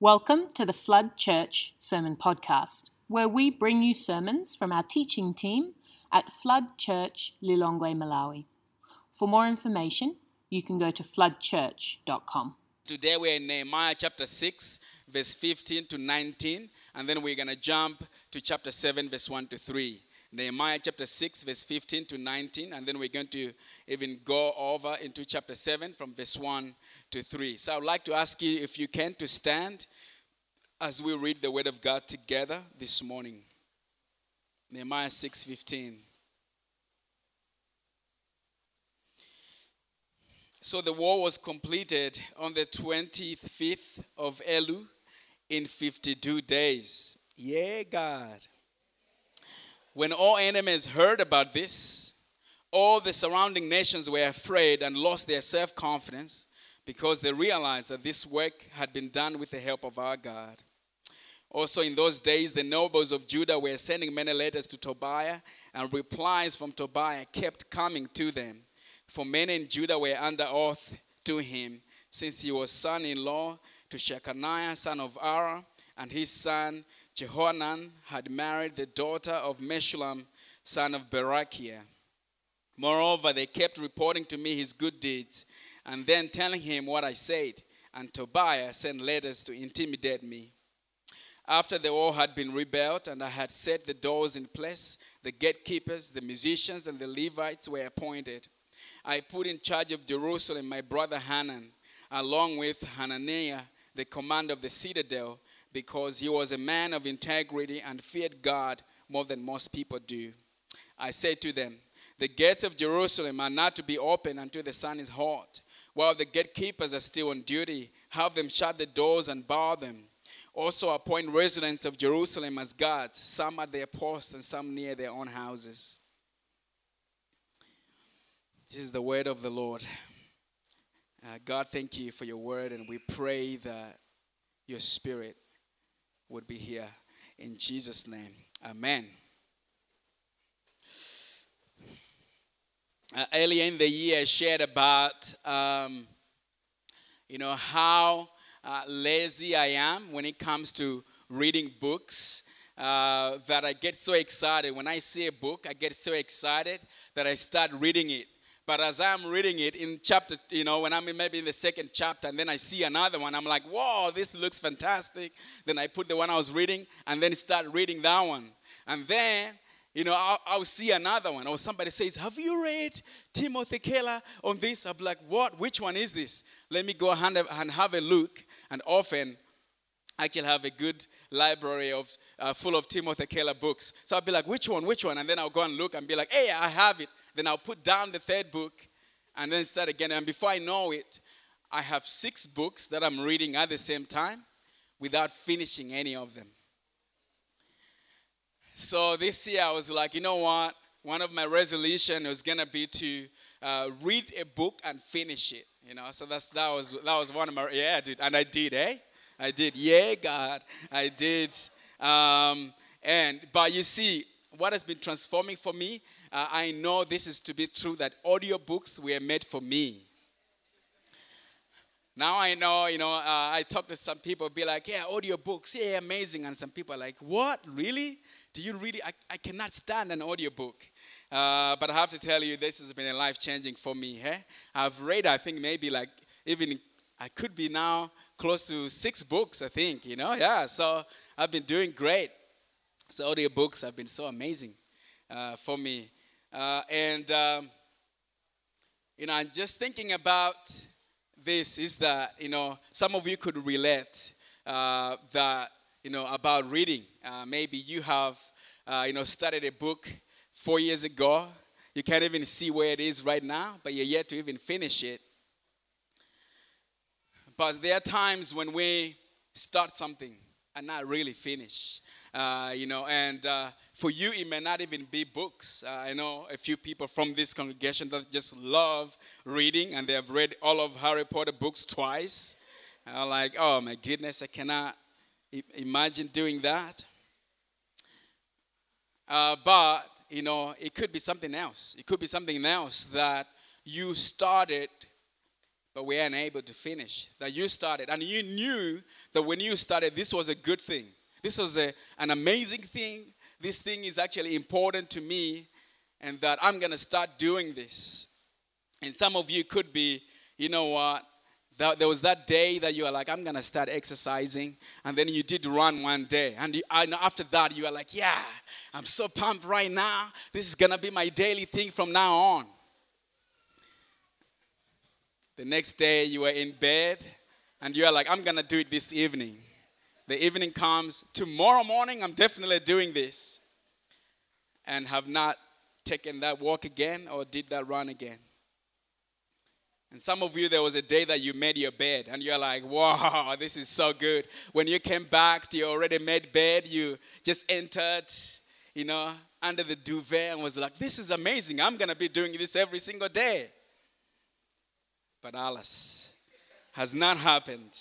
Welcome to the Flood Church Sermon Podcast, where we bring you sermons from our teaching team at Flood Church, Lilongwe, Malawi. For more information, you can go to floodchurch.com. Today we're in Nehemiah chapter 6, verse 15 to 19, and then we're going to jump to chapter 7, verse 1 to 3. Nehemiah chapter 6, verse 15 to 19, and then we're going to even go over into chapter 7 from verse 1 to 3. So I would like to ask you, if you can, to stand as we read the word of God together this morning. Nehemiah 6:15. So the war was completed on the 25th of Elul in 52 days. Yeah, God. When all enemies heard about this, all the surrounding nations were afraid and lost their self-confidence because they realized that this work had been done with the help of our God. Also in those days, the nobles of Judah were sending many letters to Tobiah, and replies from Tobiah kept coming to them. For many in Judah were under oath to him, since he was son-in-law to Shechaniah, son of Ara, and his son Jehohanan had married the daughter of Meshullam, son of Berechiah. Moreover, they kept reporting to me his good deeds, and then telling him what I said. And Tobiah sent letters to intimidate me. After the wall had been rebuilt, and I had set the doors in place, the gatekeepers, the musicians, and the Levites were appointed. I put in charge of Jerusalem my brother Hanan, along with Hananiah, the commander of the citadel, because he was a man of integrity and feared God more than most people do. I said to them, the gates of Jerusalem are not to be opened until the sun is hot. While the gatekeepers are still on duty, have them shut the doors and bar them. Also appoint residents of Jerusalem as guards, some at their posts and some near their own houses. This is the word of the Lord. God, thank you for your word, and we pray that your spirit would be here. In Jesus' name, amen. Earlier in the year, I shared about, how lazy I am when it comes to reading books. That I get so excited. When I see a book, I get so excited that I start reading it. But as I'm reading it in chapter, when I'm maybe in the second chapter and then I see another one, I'm like, whoa, this looks fantastic. Then I put the one I was reading and then start reading that one. And then, I'll see another one. Or somebody says, have you read Timothy Keller on this? I'll be like, what? Which one is this? Let me go and have a look. And often, I actually have a good library full of Timothy Keller books. So I'll be like, which one? And then I'll go and look and be like, hey, I have it. Then I'll put down the third book and then start again. And before I know it, I have 6 books that I'm reading at the same time without finishing any of them. So this year I was like, you know what? One of my resolutions was going to be to read a book and finish it. So that was one of my, yeah, I did. And I did, I did. Yeah, God, I did. But you see, what has been transforming for me, I know this is to be true, that audiobooks were made for me. Now I know, I talk to some people, be like, yeah, audiobooks, yeah, amazing. And some people are like, what, really? Do you really? I cannot stand an audiobook. But I have to tell you, this has been a life-changing for me. I've read, I think, maybe like, even, I could be now close to 6 books, I think, yeah. So I've been doing great. So audiobooks have been so amazing for me. I'm just thinking about this is that, some of you could relate that, about reading. Maybe you have, started a book 4 years ago. You can't even see where it is right now, but you're yet to even finish it. But there are times when we start something and not really finish. For you, it may not even be books. I know a few people from this congregation that just love reading, and they have read all of Harry Potter books twice. I'm like, oh my goodness, I cannot imagine doing that. But it could be something else. It could be something else that you started but we are unable to finish. That you started, and you knew that when you started, this was a good thing. This was an amazing thing. This thing is actually important to me, and that I'm going to start doing this. And some of you could be, you know what, there was that day that you are like, I'm going to start exercising. And then you did run one day. And after that, you are like, yeah, I'm so pumped right now. This is going to be my daily thing from now on. The next day, you are in bed. And you are like, I'm going to do it this evening. The evening comes. Tomorrow morning, I'm definitely doing this. And have not taken that walk again or did that run again. And some of you, there was a day that you made your bed and you're like, wow, this is so good. When you came back to your already made bed, you just entered, under the duvet and was like, this is amazing. I'm going to be doing this every single day. But alas, has not happened.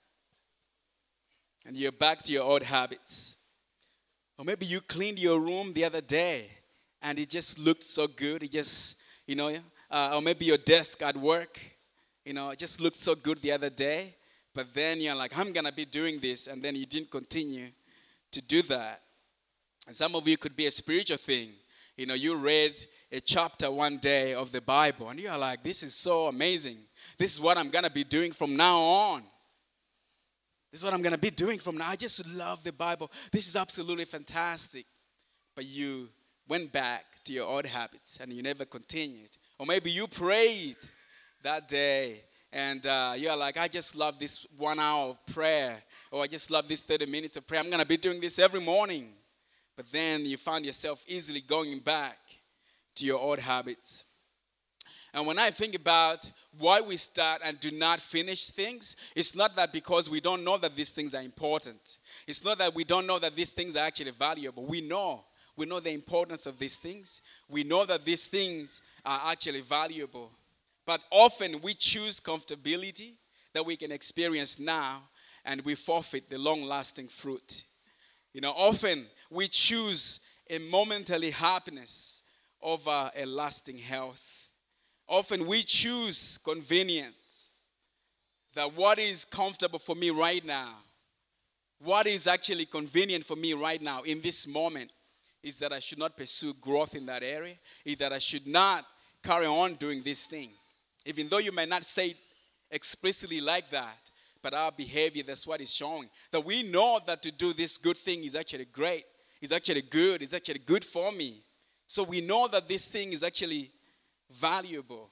And you're back to your old habits. Or maybe you cleaned your room the other day and it just looked so good. It just, or maybe your desk at work, it just looked so good the other day. But then you're like, I'm going to be doing this. And then you didn't continue to do that. And some of you could be a spiritual thing. You read a chapter one day of the Bible. And you're like, this is so amazing. This is what I'm going to be doing from now on. This is what I'm going to be doing from now. I just love the Bible. This is absolutely fantastic. But you went back to your old habits and you never continued. Or maybe you prayed that day and you're like, I just love this 1 hour of prayer. Or I just love this 30 minutes of prayer. I'm going to be doing this every morning. But then you find yourself easily going back to your old habits. And when I think about why we start and do not finish things, it's not that because we don't know that these things are important. It's not that we don't know that these things are actually valuable. We know the importance of these things. We know that these things are actually valuable. But often we choose comfortability that we can experience now, and we forfeit the long-lasting fruit. Often we choose a momentary happiness over a lasting health. Often we choose convenience, that what is comfortable for me right now, what is actually convenient for me right now in this moment, is that I should not pursue growth in that area, is that I should not carry on doing this thing. Even though you may not say it explicitly like that, but our behavior, that's what is showing. That we know that to do this good thing is actually great, is actually good, is actually good for me. So we know that this thing is actually valuable.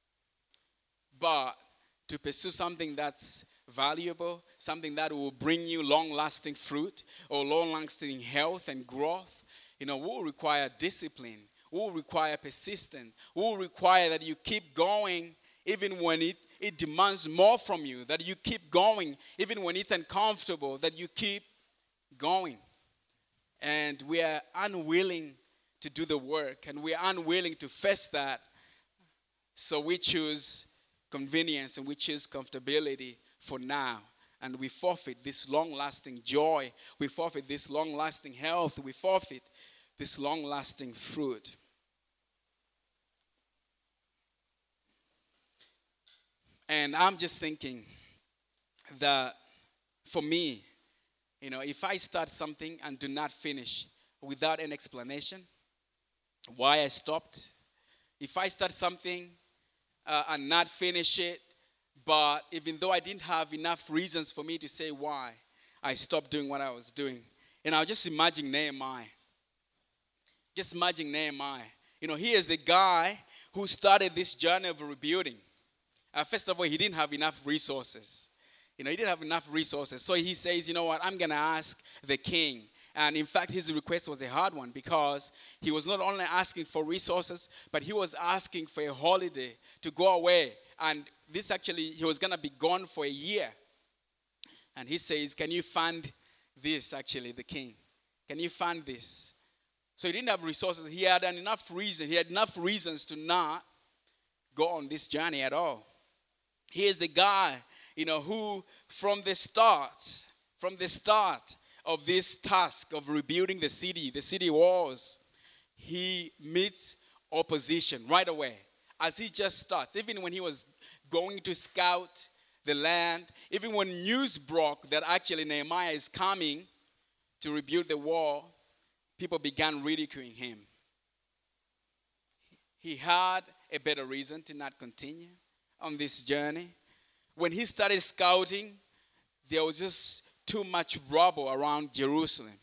But to pursue something that's valuable, something that will bring you long-lasting fruit or long-lasting health and growth, will require discipline, will require persistence, will require that you keep going even when it demands more from you, that you keep going even when it's uncomfortable, that you keep going. And we are unwilling to do the work, and we are unwilling to face that. So we choose convenience and we choose comfortability for now. And we forfeit this long-lasting joy. We forfeit this long-lasting health. We forfeit this long-lasting fruit. And I'm just thinking that for me, if I start something and do not finish without an explanation, why I stopped. If I start something and not finish it, but even though I didn't have enough reasons for me to say why I stopped doing what I was doing. I'll just imagine Nehemiah. Just imagine Nehemiah. He is the guy who started this journey of rebuilding. First of all, he didn't have enough resources. He didn't have enough resources. So he says, you know what, I'm going to ask the king. And in fact, his request was a hard one because he was not only asking for resources, but he was asking for a holiday to go away. And he was going to be gone for a year. And he says, can you fund this, the king? Can you fund this? So he didn't have resources. He had enough reasons to not go on this journey at all. He is the guy, who from the start of this task of rebuilding the city walls, he meets opposition right away. As he just starts, even when he was going to scout the land. Even when news broke that actually Nehemiah is coming to rebuild the wall, people began ridiculing him. He had a better reason to not continue on this journey. When he started scouting, there was just too much rubble around Jerusalem.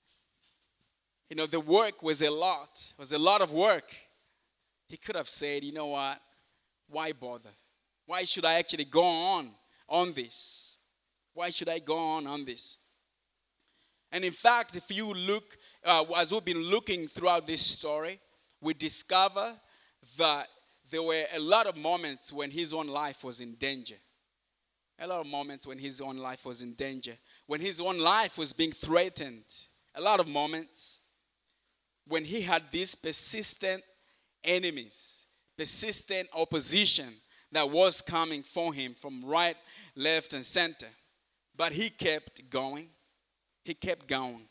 The work was a lot. It was a lot of work. He could have said, you know what? Why bother? Why should I actually go on this? Why should I go on this? And in fact, if you look, as we've been looking throughout this story, we discover that there were a lot of moments when his own life was in danger. A lot of moments when his own life was in danger. When his own life was being threatened. A lot of moments when he had these persistent enemies, persistent opposition that was coming for him from right, left, and center. But he kept going. He kept going.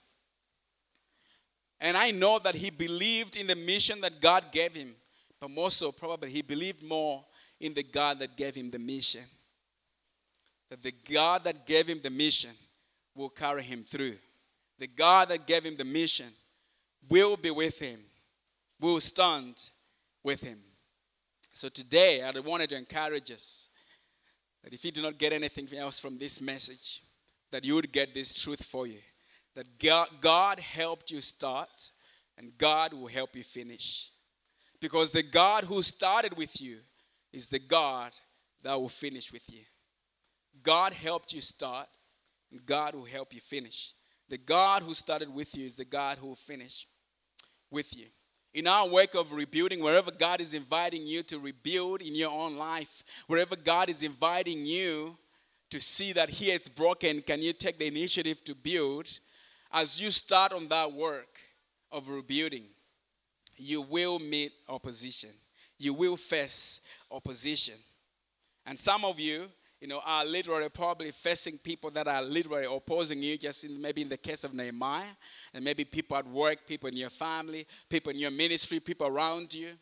And I know that he believed in the mission that God gave him. But more so, probably, he believed more in the God that gave him the mission. That the God that gave him the mission will carry him through. The God that gave him the mission will be with him, will stand with him. So today, I wanted to encourage us that if you do not get anything else from this message, that you would get this truth for you. That God helped you start, and God will help you finish. Because the God who started with you is the God that will finish with you. God helped you start, and God will help you finish. The God who started with you is the God who will finish with you. In our work of rebuilding, wherever God is inviting you to rebuild in your own life, wherever God is inviting you to see that here it's broken, can you take the initiative to build? As you start on that work of rebuilding, you will meet opposition. You will face opposition. And some of you, are literally probably facing people that are literally opposing you, just maybe in the case of Nehemiah, and maybe people at work, people in your family, people in your ministry, people around you.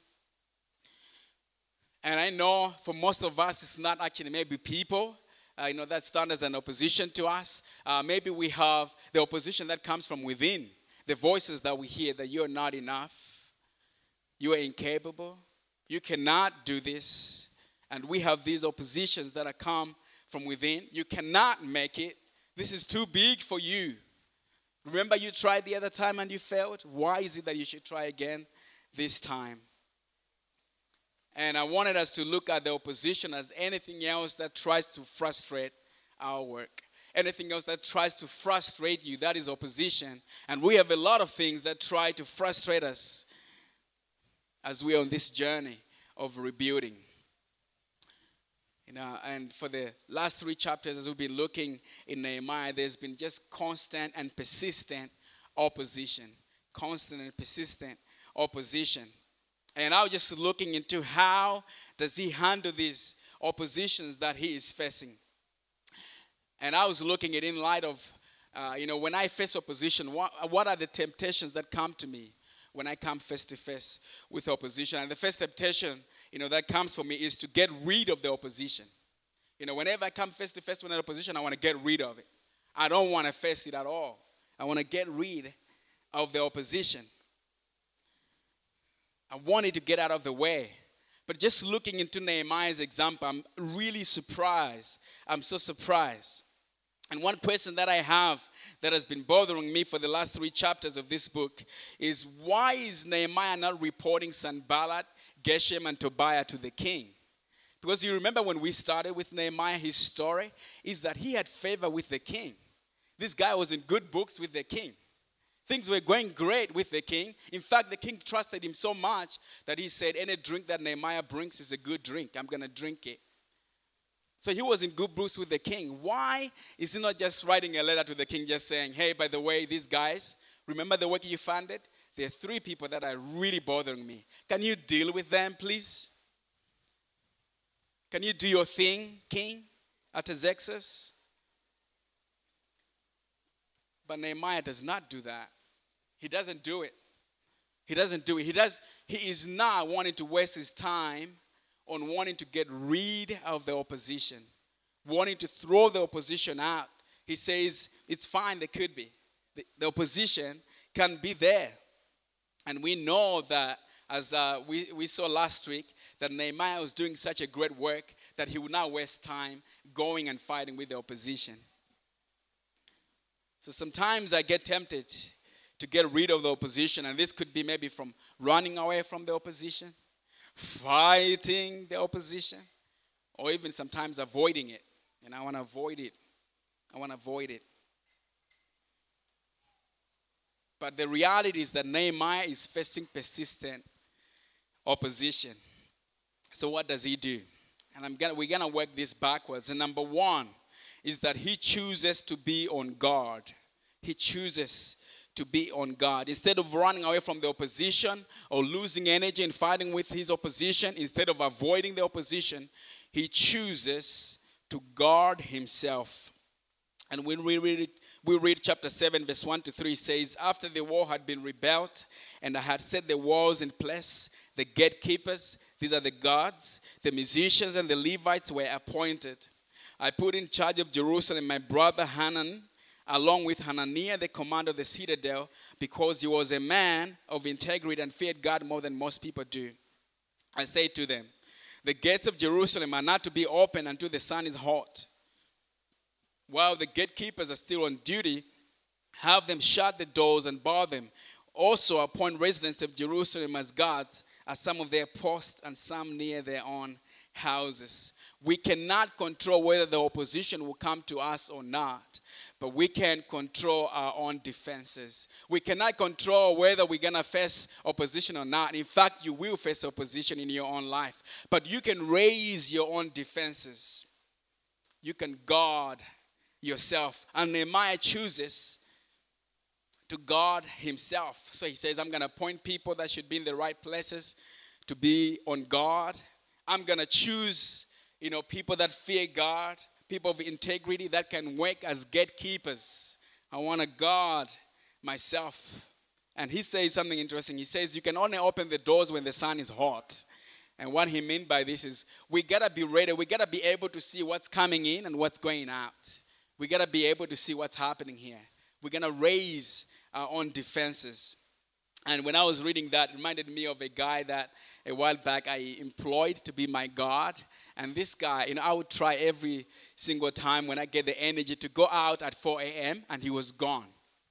And I know for most of us, it's not actually maybe people, that stand as an opposition to us. Maybe we have the opposition that comes from within, the voices that we hear that you're not enough, you are incapable, you cannot do this. And we have these oppositions that are come from within. You cannot make it. This is too big for you. Remember you tried the other time and you failed? Why is it that you should try again this time? And I wanted us to look at the opposition as anything else that tries to frustrate our work. Anything else that tries to frustrate you, that is opposition. And we have a lot of things that try to frustrate us as we are on this journey of rebuilding. And for the last 3 chapters, as we've been looking in Nehemiah, there's been just constant and persistent opposition. Constant and persistent opposition. And I was just looking into how does he handle these oppositions that he is facing. And I was looking at it in light of, when I face opposition, what are the temptations that come to me when I come face to face with opposition? And the first temptation, that comes for me is to get rid of the opposition. Whenever I come face to face with an opposition, I want to get rid of it. I don't want to face it at all. I want to get rid of the opposition. I want it to get out of the way. But just looking into Nehemiah's example, I'm really surprised. I'm so surprised. And one question that I have that has been bothering me for the last 3 chapters of this book is, why is Nehemiah not reporting Sanballat, Geshem, and Tobiah to the king? Because you remember when we started with Nehemiah, his story is that he had favor with the king. This guy was in good books with the king. Things were going great with the king. In fact, the king trusted him so much that he said, any drink that Nehemiah brings is a good drink. I'm going to drink it. So he was in good books with the king. Why is he not just writing a letter to the king just saying, hey, by the way, these guys, remember the work you funded? There are 3 people that are really bothering me. Can you deal with them, please? Can you do your thing, King Artaxerxes? But Nehemiah does not do that. He doesn't do it. He doesn't do it. He is not wanting to waste his time on wanting to get rid of the opposition, wanting to throw the opposition out. He says, it's fine, there could be. The opposition can be there. And we know that, as we saw last week, that Nehemiah was doing such a great work that he would not waste time going and fighting with the opposition. So sometimes I get tempted to get rid of the opposition, and this could be maybe from running away from the opposition, fighting the opposition, or even sometimes avoiding it. And I want to avoid it. But the reality is that Nehemiah is facing persistent opposition. So what does he do? And we're going to work this backwards. And number one is that he chooses to be on guard. He chooses to be on guard. Instead of running away from the opposition or losing energy in fighting with his opposition, instead of avoiding the opposition, he chooses to guard himself. And when we read chapter 7, verse 1 to 3, says, after the wall had been rebuilt and I had set the walls in place, the gatekeepers, these are the guards, the musicians and the Levites were appointed. I put in charge of Jerusalem my brother Hanan, along with Hananiah, the commander of the citadel, because he was a man of integrity and feared God more than most people do. I say to them, the gates of Jerusalem are not to be open until the sun is hot. While the gatekeepers are still on duty, have them shut the doors and bar them. Also appoint residents of Jerusalem as guards at some of their posts and some near their own houses. We cannot control whether the opposition will come to us or not, but we can control our own defenses. We cannot control whether we're going to face opposition or not. In fact, you will face opposition in your own life, but you can raise your own defenses. You can guard yourself. And Nehemiah chooses to guard himself. So he says, I'm going to appoint people that should be in the right places to be on guard. I'm going to choose, people that fear God, people of integrity that can work as gatekeepers. I want to guard myself. And he says something interesting. He says, you can only open the doors when the sun is hot. And what he meant by this is we got to be ready. We got to be able to see what's coming in and what's going out. We got to be able to see what's happening here. We're going to raise our own defenses. And when I was reading that, it reminded me of a guy that a while back I employed to be my guard. And this guy, I would try every single time when I get the energy to go out at 4 a.m. and he was gone.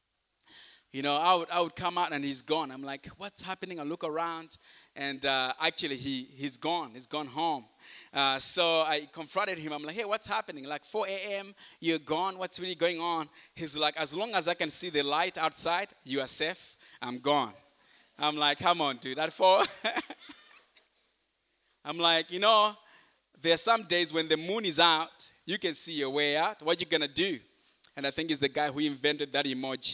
I would come out and he's gone. I'm like, what's happening? I look around and actually he's gone. He's gone home. So I confronted him. I'm like, hey, what's happening? Like 4 a.m., you're gone. What's really going on? He's like, as long as I can see the light outside, you are safe. I'm gone. I'm like, come on, dude. At 4. I'm like, there are some days when the moon is out, you can see your way out. What you going to do? And I think it's the guy who invented that emoji.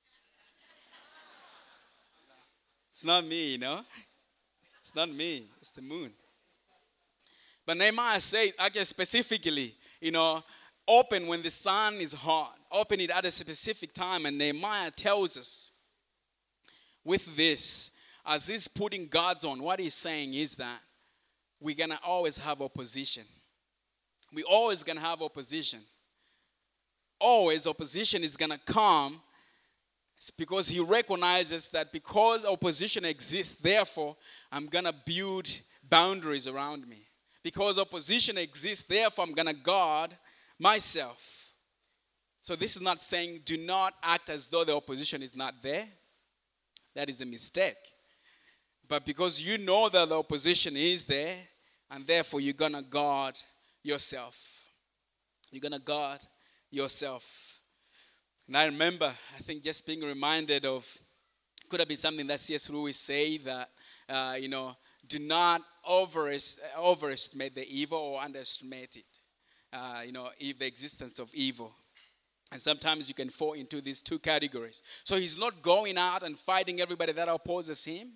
It's not me, It's not me. It's the moon. But Nehemiah says, actually specifically, open when the sun is hot. Open it at a specific time. And Nehemiah tells us with this, as he's putting guards on, what he's saying is that we're going to always have opposition. We're always going to have opposition. Always opposition is going to come. It's because he recognizes that because opposition exists, therefore, I'm going to build boundaries around me. Because opposition exists, therefore, I'm going to guard myself. So this is not saying do not act as though the opposition is not there. That is a mistake. But because you know that the opposition is there, and therefore you're going to guard yourself. You're going to guard yourself. And I remember, I think just being reminded of, could have been something that C.S. Lewis said that, do not overestimate the evil or underestimate it. The existence of evil. And sometimes you can fall into these two categories. So he's not going out and fighting everybody that opposes him.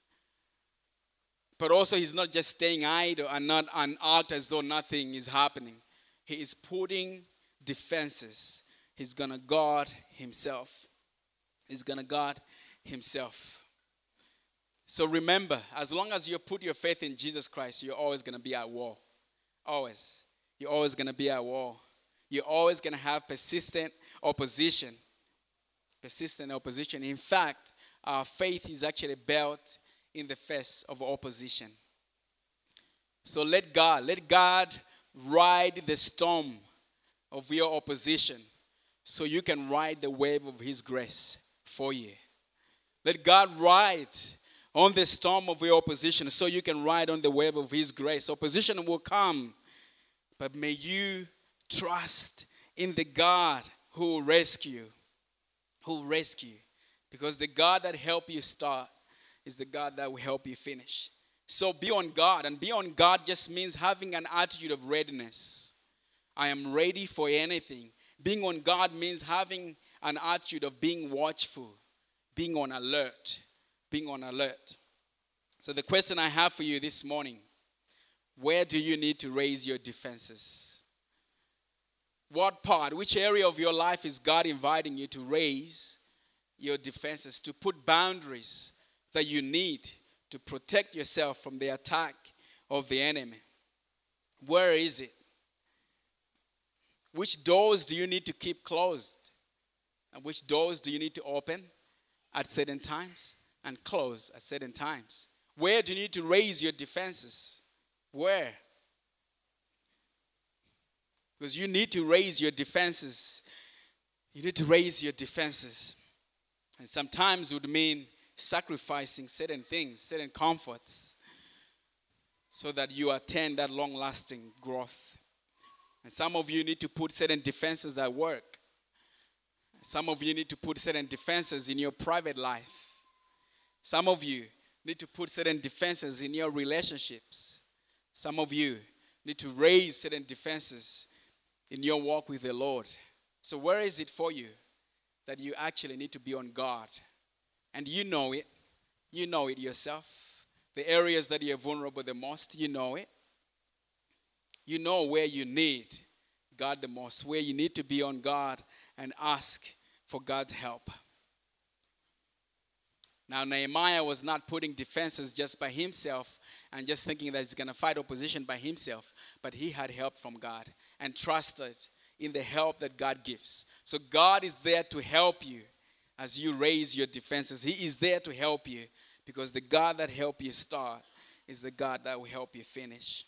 But also he's not just staying idle and not act as though nothing is happening. He is putting defenses. He's going to guard himself. He's going to guard himself. So remember, as long as you put your faith in Jesus Christ, you're always going to be at war. Always. You're always going to be at war. You're always going to have persistent opposition. Persistent opposition. In fact, our faith is actually built in the face of opposition. So let God ride the storm of your opposition so you can ride the wave of His grace for you. Let God ride on the storm of your opposition so you can ride on the wave of His grace. Opposition will come, but may you trust in the God who will rescue. Because the God that helped you start is the God that will help you finish. So be on guard. And be on guard just means having an attitude of readiness. I am ready for anything. Being on guard means having an attitude of being watchful, being on alert. Being on alert. So the question I have for you this morning, where do you need to raise your defenses? Which area of your life is God inviting you to raise your defenses, to put boundaries that you need to protect yourself from the attack of the enemy? Where is it? Which doors do you need to keep closed? And which doors do you need to open at certain times and close at certain times? Where do you need to raise your defenses? Where? Because you need to raise your defenses. You need to raise your defenses. And sometimes it would mean sacrificing certain things, certain comforts, so that you attain that long-lasting growth. And some of you need to put certain defenses at work. Some of you need to put certain defenses in your private life. Some of you need to put certain defenses in your relationships. Some of you need to raise certain defenses in your walk with the Lord. So where is it for you that you actually need to be on guard? And you know it. You know it yourself. The areas that you're vulnerable the most, you know it. You know where you need God the most, where you need to be on guard and ask for God's help. Now, Nehemiah was not putting defenses just by himself and just thinking that he's going to fight opposition by himself, but he had help from God and trusted in the help that God gives. So God is there to help you as you raise your defenses. He is there to help you because the God that helped you start is the God that will help you finish.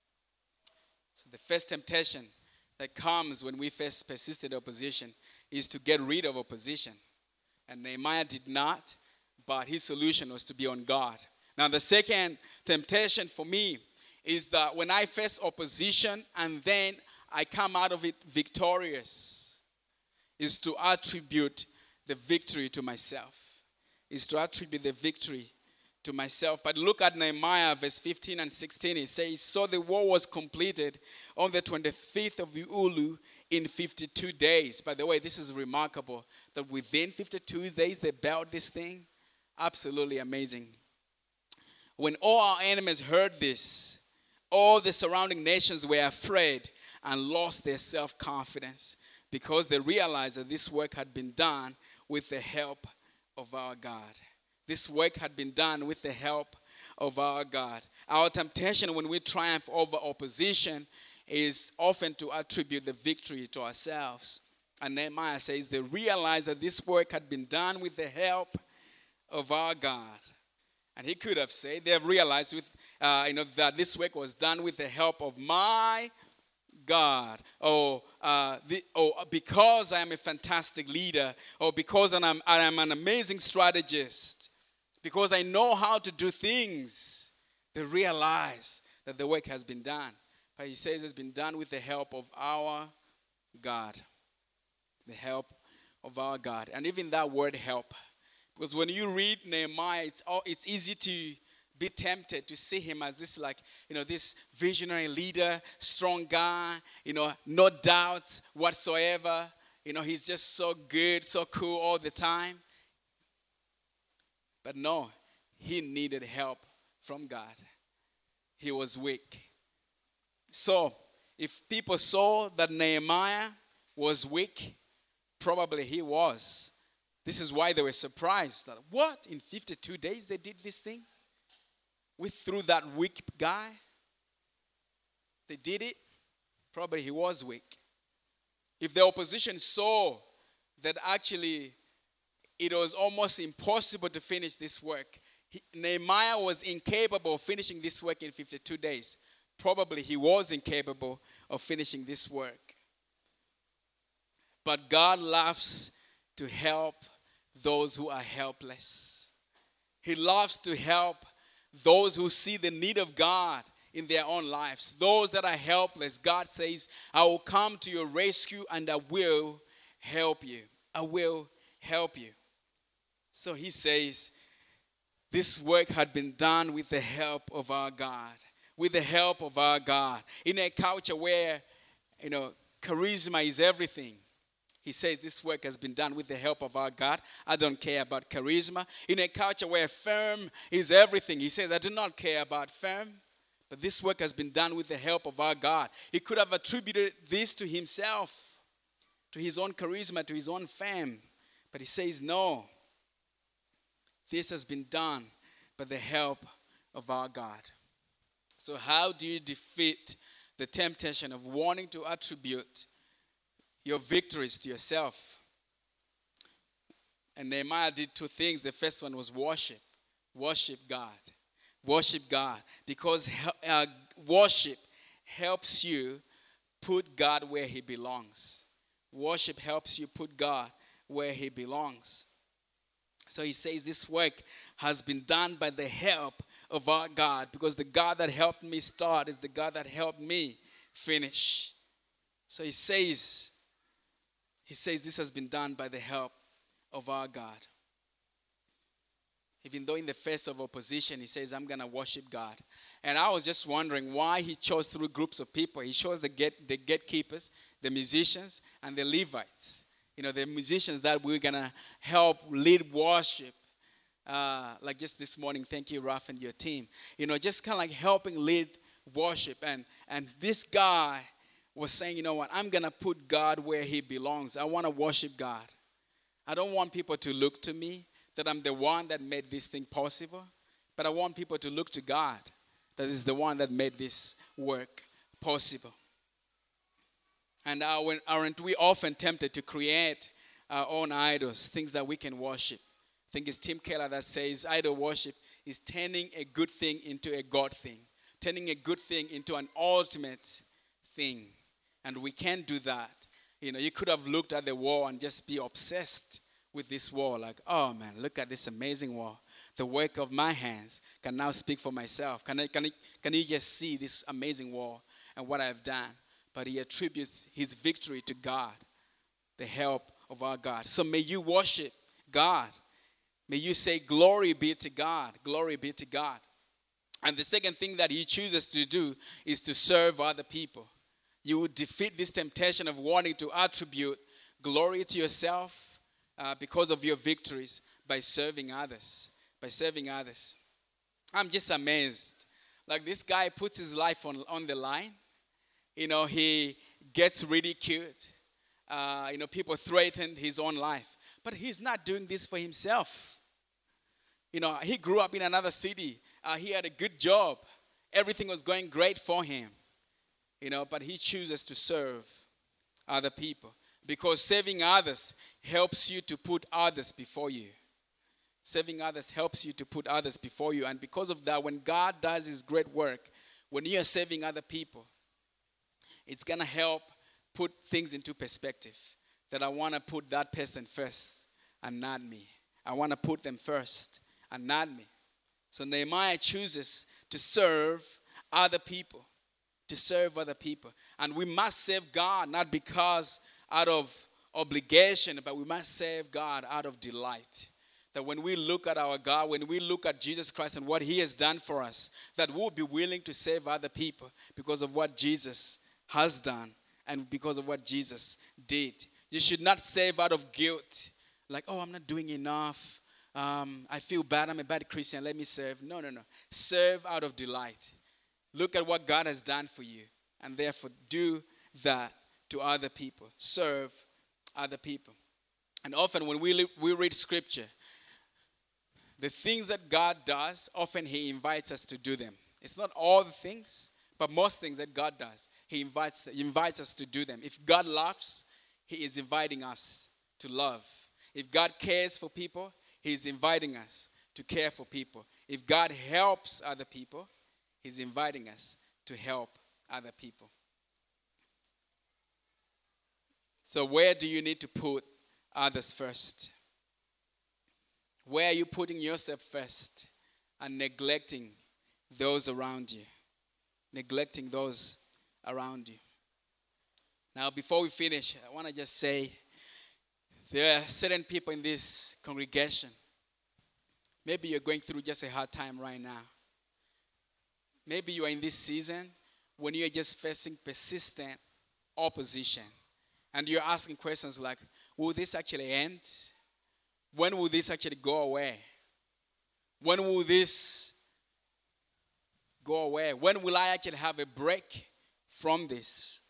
So the first temptation that comes when we face persistent opposition is to get rid of opposition. And Nehemiah did not, but his solution was to be on guard. Now the second temptation for me is that when I face opposition and then I come out of it victorious, is to attribute the victory to myself. Is to attribute the victory to myself. But look at Nehemiah verse 15 and 16. It says, so the war was completed on the 25th of Ulu in 52 days. By the way, this is remarkable that within 52 days they built this thing. Absolutely amazing. When all our enemies heard this, all the surrounding nations were afraid and lost their self-confidence because they realized that this work had been done with the help of our God. This work had been done with the help of our God. Our temptation when we triumph over opposition is often to attribute the victory to ourselves. And Nehemiah says they realized that this work had been done with the help of our God. And he could have said they have realized that this work was done with the help of my God, or because I am a fantastic leader, or because I am an amazing strategist, because I know how to do things. They realize that the work has been done. But he says it's been done with the help of our God. The help of our God. And even that word help. Because when you read Nehemiah, it's easy to be tempted to see him as this this visionary leader, strong guy, no doubts whatsoever. He's just so good, so cool all the time. But no, he needed help from God. He was weak. So, if people saw that Nehemiah was weak, probably he was. This is why they were surprised. That, what? In 52 days they did this thing? Through that weak guy? They did it? Probably he was weak. If the opposition saw that actually it was almost impossible to finish this work, Nehemiah was incapable of finishing this work in 52 days. Probably he was incapable of finishing this work. But God loves to help those who are helpless. He loves to help those who see the need of God in their own lives. Those that are helpless, God says, I will come to your rescue and I will help you. I will help you. So he says, this work had been done with the help of our God. With the help of our God. In a culture where, charisma is everything. He says this work has been done with the help of our God. I don't care about charisma. In a culture where fame is everything, he says, I do not care about fame. But this work has been done with the help of our God. He could have attributed this to himself, to his own charisma, to his own fame. But he says, no. This has been done by the help of our God. So how do you defeat the temptation of wanting to attribute your victories to yourself? And Nehemiah did two things. The first one was worship. Worship God. Worship God. Because worship helps you put God where he belongs. Worship helps you put God where he belongs. So he says this work has been done by the help of our God, because the God that helped me start is the God that helped me finish. So he says this has been done by the help of our God. Even though in the face of opposition, he says, I'm going to worship God. And I was just wondering why he chose through groups of people. He chose the gatekeepers, the musicians, and the Levites. The musicians that we're going to help lead worship. Like just this morning, thank you, Raf, and your team. Just kind of like helping lead worship. And this guy was saying, you know what, I'm going to put God where he belongs. I want to worship God. I don't want people to look to me that I'm the one that made this thing possible. But I want people to look to God, that is the one that made this work possible. And aren't we often tempted to create our own idols, things that we can worship? I think it's Tim Keller that says idol worship is turning a good thing into a God thing. Turning a good thing into an ultimate thing. And we can't do that. You could have looked at the wall and just be obsessed with this wall. Like, oh man, look at this amazing wall. The work of my hands can now speak for myself. Can you just see this amazing wall and what I've done? But he attributes his victory to God, the help of our God. So may you worship God. May you say, glory be to God. Glory be to God. And the second thing that he chooses to do is to serve other people. You would defeat this temptation of wanting to attribute glory to yourself because of your victories by serving others. By serving others. I'm just amazed. Like this guy puts his life on the line. He gets ridiculed. People threatened his own life. But he's not doing this for himself. He grew up in another city. He had a good job. Everything was going great for him. But he chooses to serve other people. Because serving others helps you to put others before you. Serving others helps you to put others before you. And because of that, when God does his great work, when you are serving other people, it's going to help put things into perspective. That I want to put that person first and not me. I want to put them first and not me. So Nehemiah chooses to serve other people. To serve other people. And we must serve God not because out of obligation, but we must serve God out of delight. That when we look at our God, when we look at Jesus Christ and what he has done for us, that we'll be willing to serve other people because of what Jesus has done and because of what Jesus did. You should not serve out of guilt. Like, oh, I'm not doing enough. I feel bad. I'm a bad Christian. Let me serve. No. Serve out of delight. Look at what God has done for you. And therefore do that to other people. Serve other people. And often when we read scripture, the things that God does, often he invites us to do them. It's not all the things, but most things that God does, he invites us to do them. If God loves, he is inviting us to love. If God cares for people, he's inviting us to care for people. If God helps other people, he's inviting us to help other people. So where do you need to put others first? Where are you putting yourself first and neglecting those around you? Neglecting those around you. Now, before we finish, I want to just say there are certain people in this congregation. Maybe you're going through just a hard time right now. Maybe you are in this season when you're just facing persistent opposition. And you're asking questions like, will this actually end? When will this actually go away? When will this go away? When will I actually have a break from this?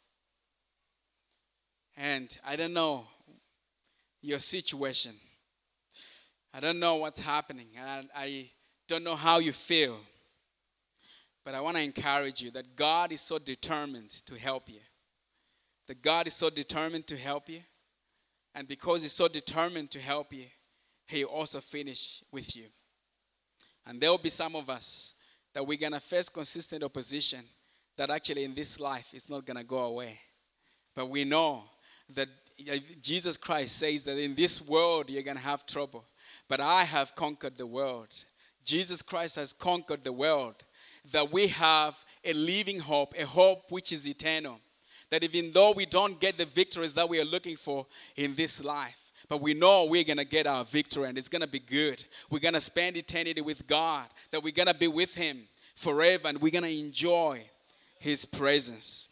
And I don't know your situation. I don't know what's happening. And I don't know how you feel. But I want to encourage you that God is so determined to help you. That God is so determined to help you. And because he's so determined to help you, he also finish with you. And there will be some of us that we're going to face consistent opposition that actually in this life is not going to go away. But we know that Jesus Christ says that in this world you're going to have trouble. But I have conquered the world. Jesus Christ has conquered the world. That we have a living hope, a hope which is eternal. That even though we don't get the victories that we are looking for in this life, but we know we're going to get our victory and it's going to be good. We're going to spend eternity with God. That we're going to be with him forever and we're going to enjoy his presence.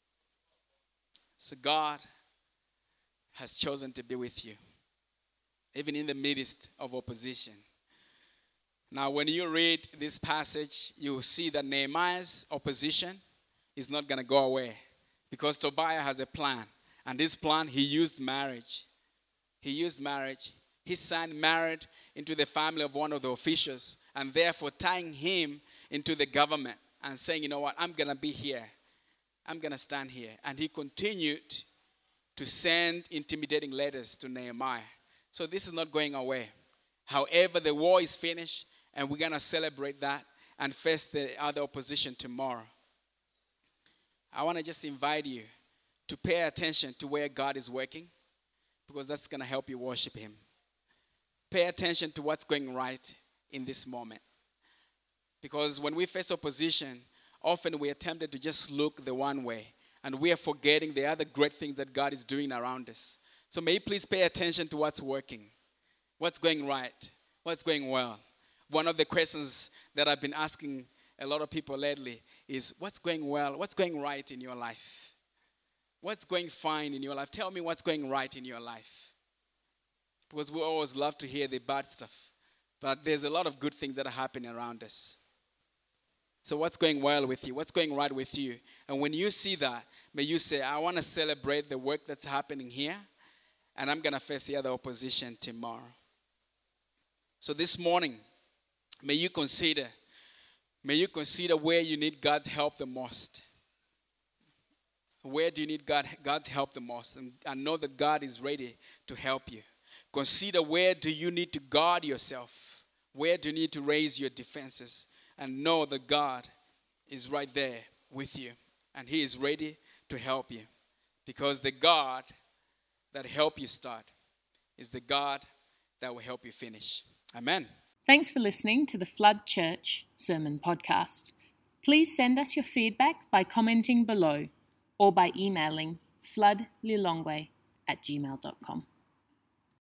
So God has chosen to be with you, even in the midst of opposition. Now, when you read this passage, you will see that Nehemiah's opposition is not going to go away because Tobiah has a plan. And this plan, he used marriage. He used marriage. His son married into the family of one of the officials and therefore tying him into the government and saying, you know what, I'm going to be here. I'm going to stand here. And he continued to send intimidating letters to Nehemiah. So this is not going away. However, the war is finished and we're going to celebrate that and face the other opposition tomorrow. I want to just invite you to pay attention to where God is working, because that's going to help you worship him. Pay attention to what's going right in this moment. Because when we face opposition, often we are tempted to just look the one way. And we are forgetting the other great things that God is doing around us. So may you please pay attention to what's working. What's going right. What's going well. One of the questions that I've been asking a lot of people lately is, what's going well? What's going right in your life? What's going fine in your life? Tell me what's going right in your life. Because we always love to hear the bad stuff. But there's a lot of good things that are happening around us. So what's going well with you? What's going right with you? And when you see that, may you say, I want to celebrate the work that's happening here. And I'm going to face the other opposition tomorrow. So this morning, may you consider where you need God's help the most. Where do you need God's help the most? And I know that God is ready to help you. Consider where do you need to guard yourself? Where do you need to raise your defenses? And know that God is right there with you. And he is ready to help you. Because the God that helped you start is the God that will help you finish. Amen. Thanks for listening to the Flood Church Sermon Podcast. Please send us your feedback by commenting below or by emailing floodlilongwe@gmail.com.